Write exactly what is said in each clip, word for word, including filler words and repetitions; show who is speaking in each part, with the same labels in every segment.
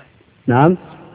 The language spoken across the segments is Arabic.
Speaker 1: نعم،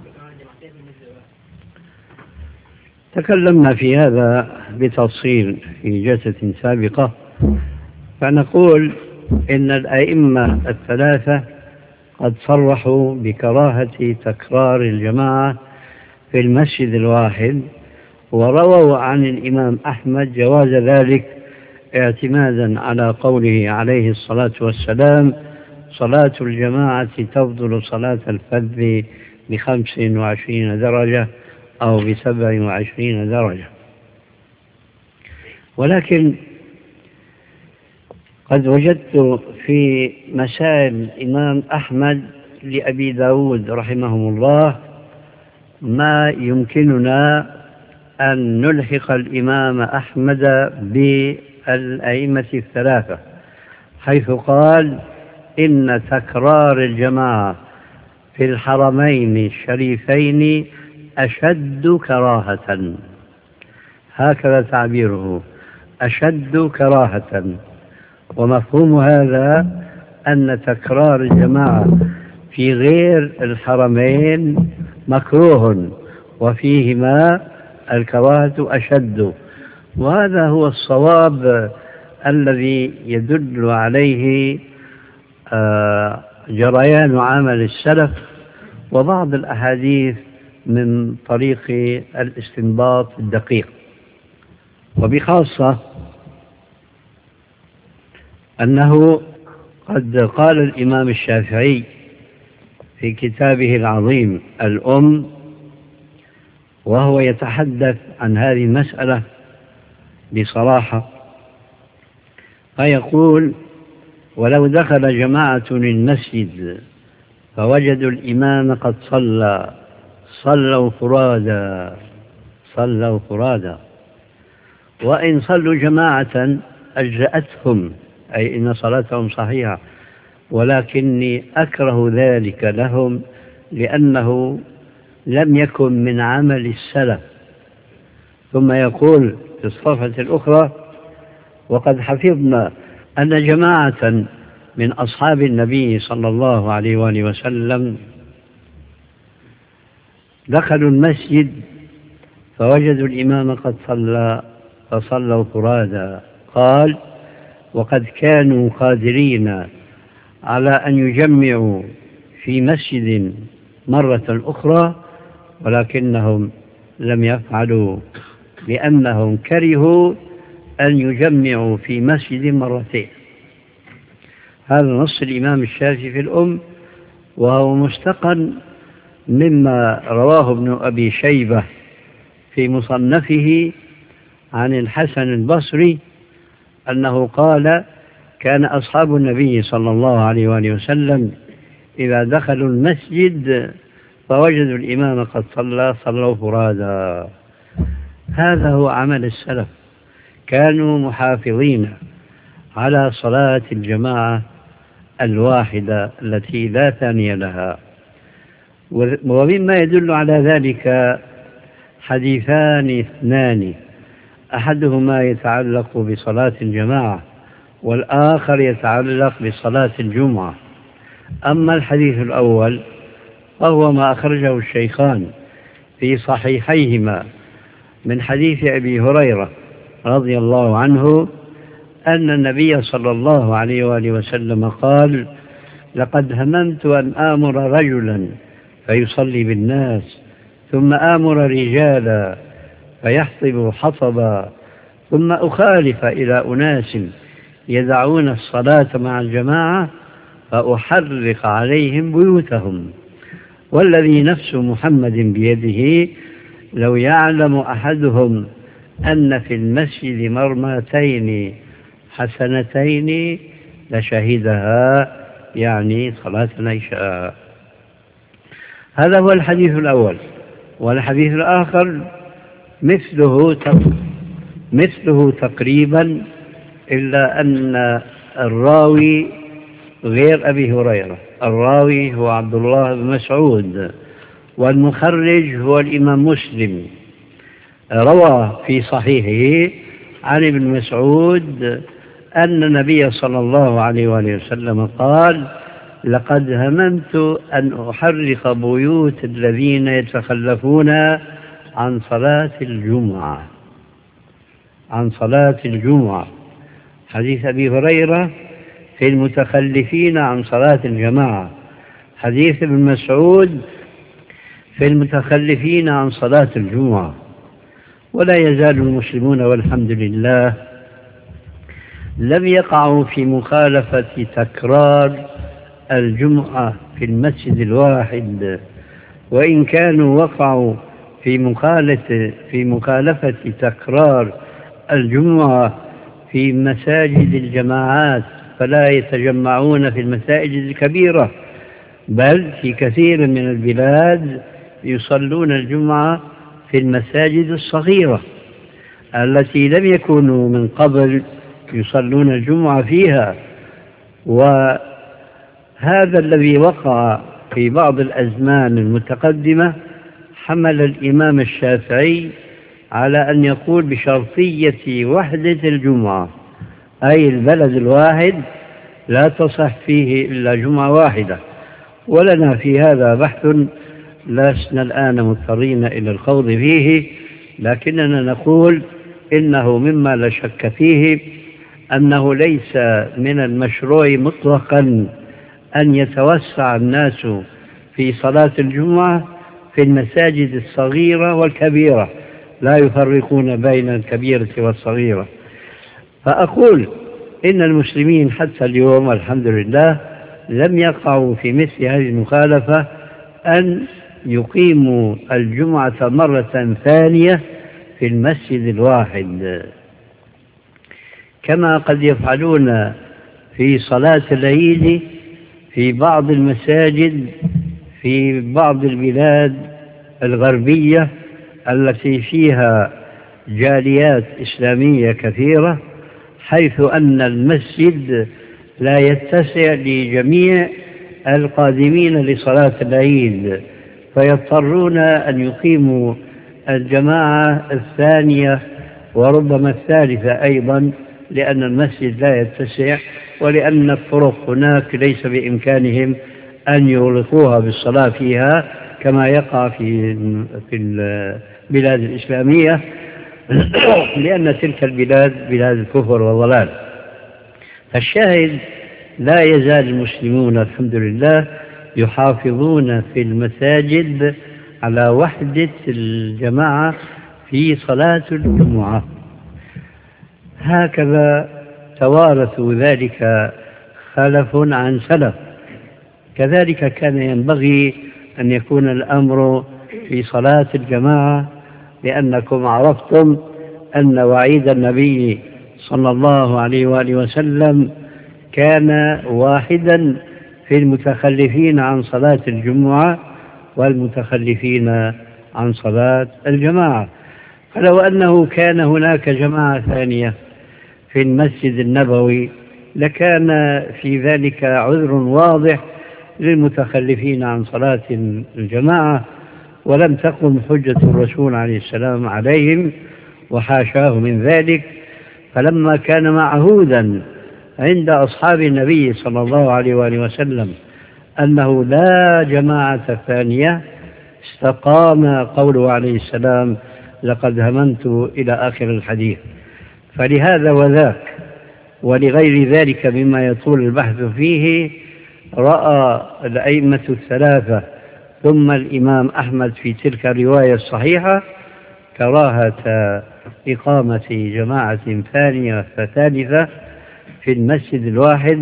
Speaker 1: تكلمنا في هذا بتفصيل في جلسة سابقة، فنقول إن الأئمة الثلاثة قد صرحوا بكراهة تكرار الجماعة في المسجد الواحد، ورووا عن الإمام أحمد جواز ذلك اعتمادا على قوله عليه الصلاة والسلام: صلاة الجماعة تفضل صلاة الفذ بخمس وعشرين درجة أو بسبع وعشرين درجة. ولكن قد وجدت في مسائل الإمام أحمد لأبي داود رحمهم الله ما يمكننا أن نلحق الإمام أحمد بالأئمة الثلاثة، حيث قال: إن تكرار الجماعة في الحرمين الشريفين أشد كراهة، هكذا تعبيره، أشد كراهة. ومفهوم هذا أن تكرار الجماعة في غير الحرمين مكروه، وفيهما الكراهة أشد، وهذا هو الصواب الذي يدل عليه جريان عمل السلف وبعض الأحاديث من طريق الاستنباط الدقيق. وبخاصة أنه قد قال الإمام الشافعي في كتابه العظيم الأم وهو يتحدث عن هذه المسألة بصراحة، فيقول: ولو دخل جماعة المسجد فوجدوا الإمام قد صلى صلوا فرادا صلوا فرادا وإن صلوا جماعة أجزأتهم، أي إن صلاتهم صحيحة، ولكني أكره ذلك لهم لأنه لم يكن من عمل السلف. ثم يقول في الصفحة الأخرى: وقد حفظنا أن جماعة من أصحاب النبي صلى الله عليه وآله وسلم دخلوا المسجد فوجدوا الإمام قد صلى فصلوا فرادا. قال: وقد كانوا قادرين على أن يجمعوا في مسجد مرة أخرى، ولكنهم لم يفعلوا لأنهم كرهوا أن يجمعوا في مسجد مرتين. هذا نص الإمام الشافعي في الأم، وهو مستقن مما رواه ابن أبي شيبة في مصنفه عن الحسن البصري أنه قال: كان أصحاب النبي صلى الله عليه وآله وسلم إذا دخلوا المسجد فوجدوا الإمام قد صلى صلوا فرادا. هذا هو عمل السلف، كانوا محافظين على صلاة الجماعة الواحدة التي لا ثانية لها. ومما يدل على ذلك حديثان اثنان، أحدهما يتعلق بصلاة الجماعة والآخر يتعلق بصلاة الجمعة. أما الحديث الأول فهو ما أخرجه الشيخان في صحيحيهما من حديث أبي هريرة رضي الله عنه أن النبي صلى الله عليه وآله وسلم قال: لقد هممت أن آمر رجلا فيصلي بالناس، ثم آمر رجالا فيحطب حطبا، ثم أخالف إلى أناس يدعون الصلاة مع الجماعة فأحرق عليهم بيوتهم، والذي نفس محمد بيده لو يعلم أحدهم أن في المسجد مرمتين حسنتين لشهدها، يعني صلاة العشاء. هذا هو الحديث الأول. والحديث الآخر مثله مثله تقريبا، إلا أن الراوي غير أبي هريرة، الراوي هو عبد الله بن مسعود، والمخرج هو الإمام مسلم، روى في صحيحه عن ابن مسعود أن النبي صلى الله عليه وآله وسلم قال: لقد هممت أن أحرق بيوت الذين يتخلفون عن صلاة الجمعة عن صلاة الجمعة حديث أبي هريرة في المتخلفين عن صلاة الجماعة، حديث ابن مسعود في المتخلفين عن صلاة الجمعة. ولا يزال المسلمون والحمد لله لم يقعوا في مخالفة تكرار الجمعة في المسجد الواحد، وإن كانوا وقعوا في مخالفة في مخالفة تكرار الجمعة في مساجد الجماعات، فلا يتجمعون في المساجد الكبيرة، بل في كثير من البلاد يصلون الجمعة في المساجد الصغيرة التي لم يكونوا من قبل يصلون الجمعة فيها. وهذا الذي وقع في بعض الأزمان المتقدمة حمل الإمام الشافعي على أن يقول بشرطية وحدة الجمعة، أي البلد الواحد لا تصح فيه إلا جمعة واحدة. ولنا في هذا بحث لسنا الآن مضطرين إلى الخوض فيه، لكننا نقول إنه مما لا شك فيه أنه ليس من المشروع مطلقا أن يتوسع الناس في صلاة الجمعة في المساجد الصغيرة والكبيرة، لا يفرقون بين الكبيرة والصغيرة. فأقول إن المسلمين حتى اليوم والحمد لله لم يقعوا في مثل هذه المخالفة أن يقيموا الجمعة مرة ثانية في المسجد الواحد، كما قد يفعلون في صلاة العيد في بعض المساجد في بعض البلاد الغربية التي فيها جاليات إسلامية كثيرة، حيث أن المسجد لا يتسع لجميع القادمين لصلاة العيد، فيضطرون أن يقيموا الجماعة الثانية وربما الثالثة أيضا، لأن المسجد لا يتسع ولأن الطرق هناك ليس بإمكانهم أن يغلقوها بالصلاة فيها كما يقع في في البلاد الإسلامية، لأن تلك البلاد بلاد الكفر والضلال. فالشاهد لا يزال المسلمون الحمد لله يحافظون في المساجد على وحدة الجماعة في صلاة الجمعة، هكذا توارثوا ذلك خلف عن سلف. كذلك كان ينبغي أن يكون الأمر في صلاة الجماعة، لأنكم عرفتم أن وعيد النبي صلى الله عليه وآله وسلم كان واحدا في المتخلفين عن صلاة الجمعة والمتخلفين عن صلاة الجماعة. فلو أنه كان هناك جماعة ثانية في المسجد النبوي لكان في ذلك عذر واضح للمتخلفين عن صلاة الجماعة، ولم تقم حجة الرسول عليه السلام عليهم وحاشاه من ذلك. فلما كان معهودا عند أصحاب النبي صلى الله عليه وآله وسلم أنه لا جماعة ثانية استقام قوله عليه السلام لقد هممت إلى آخر الحديث. فلهذا وذاك ولغير ذلك مما يطول البحث فيه رأى الأئمة الثلاثة ثم الإمام أحمد في تلك الرواية الصحيحة كراهة إقامة جماعة ثانية فثالثة في المسجد الواحد.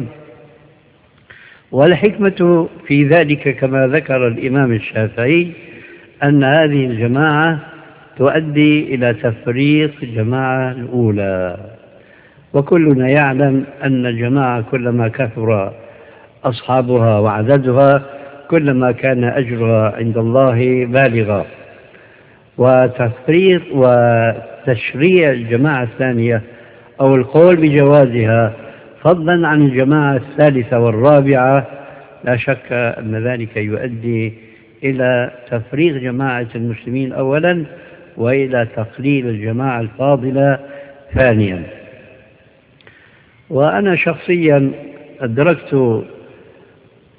Speaker 1: والحكمة في ذلك كما ذكر الإمام الشافعي أن هذه الجماعة تؤدي إلى تفريق الجماعة الأولى، وكلنا يعلم أن الجماعة كلما كثر أصحابها وعددها كلما كان أجرها عند الله بالغا. وتفريق وتشريع الجماعة الثانية أو القول بجوازها فضلا عن الجماعة الثالثة والرابعة لا شك أن ذلك يؤدي إلى تفريغ جماعة المسلمين أولا وإلى تقليل الجماعة الفاضلة ثانيا. وأنا شخصيا أدركت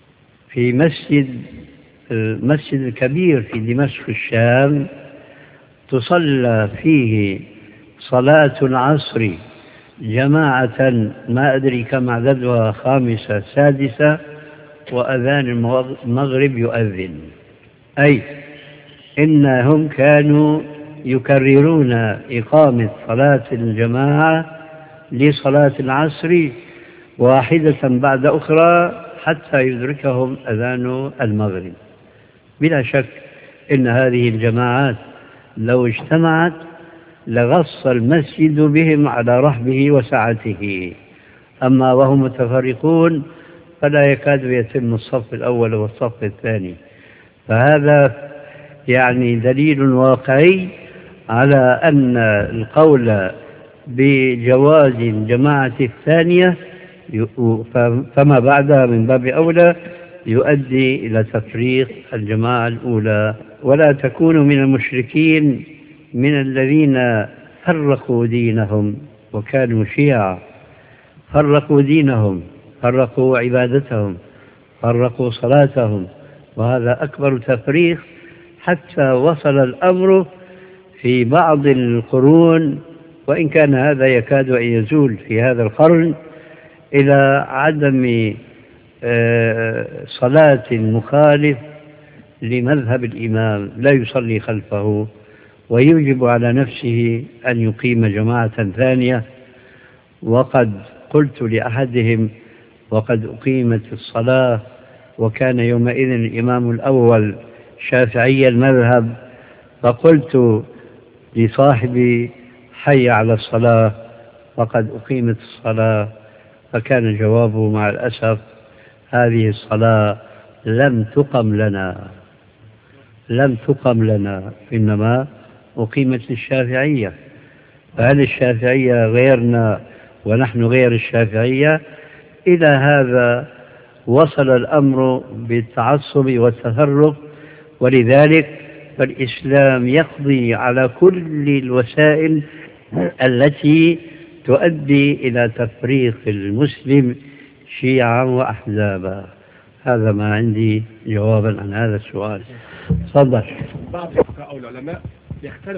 Speaker 1: في مسجد المسجد الكبير في دمشق الشام تصلى فيه صلاة العصر جماعة ما أدري كم عددها، خامسة سادسة، وأذان المغرب يؤذن، أي إنهم كانوا يكررون إقامة صلاة الجماعة لصلاة العصر واحدة بعد أخرى حتى يدركهم أذان المغرب. بلا شك إن هذه الجماعات لو اجتمعت لغص المسجد بهم على رحبه وسعته، أما وهم متفرقون فلا يكاد يتم الصف الأول والصف الثاني. فهذا يعني دليل واقعي على أن القول بجواز الجماعة الثانية فما بعدها من باب أولى يؤدي إلى تفريق الجماعة الأولى. ولا تكونوا من المشركين من الذين فرقوا دينهم وكانوا شيعا، فرقوا دينهم، فرقوا عبادتهم، فرقوا صلاتهم، وهذا أكبر تفريق، حتى وصل الأمر في بعض القرون، وإن كان هذا يكاد أن يزول في هذا القرن، إلى عدم صلاة المخالف لمذهب الإمام، لا يصلي خلفه ويوجب على نفسه أن يقيم جماعة ثانية. وقد قلت لأحدهم وقد أقيمت الصلاة، وكان يومئذ الإمام الأول شافعي المذهب، فقلت لصاحبي حي على الصلاة وقد أقيمت الصلاة، فكان جوابه مع الأسف هذه الصلاة لم تقم لنا، لم تقم لنا، إنما أقيمت للشافعية. فهل الشافعية غيرنا ونحن غير الشافعية؟ إلى هذا وصل الأمر بالتعصب والتفرق. ولذلك فالإسلام يقضي على كل الوسائل التي تؤدي إلى تفريق المسلم شيعا وأحزابا. هذا ما عندي جوابا عن هذا السؤال. تفضل.
Speaker 2: بعض الفقهاء أو العلماء يختلف